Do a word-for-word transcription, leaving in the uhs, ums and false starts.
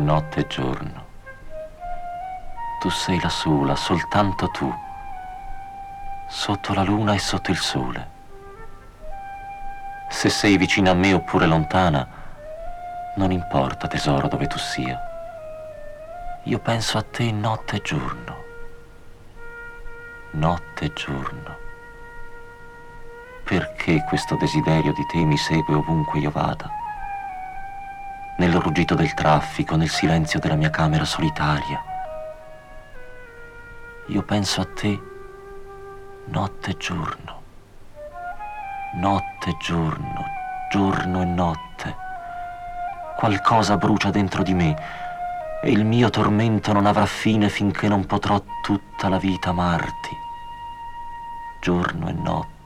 notte e giorno. Tu sei la sola, soltanto tu, sotto la luna e sotto il sole. Se sei vicina a me oppure lontana, non importa, tesoro, dove tu sia. Io penso a te notte e giorno, notte e giorno. Perché questo desiderio di te mi segue ovunque io vada? Nel ruggito del traffico, nel silenzio della mia camera solitaria. Io penso a te notte e giorno, notte e giorno, giorno e notte. Qualcosa brucia dentro di me e il mio tormento non avrà fine finché non potrò tutta la vita amarti, giorno e notte.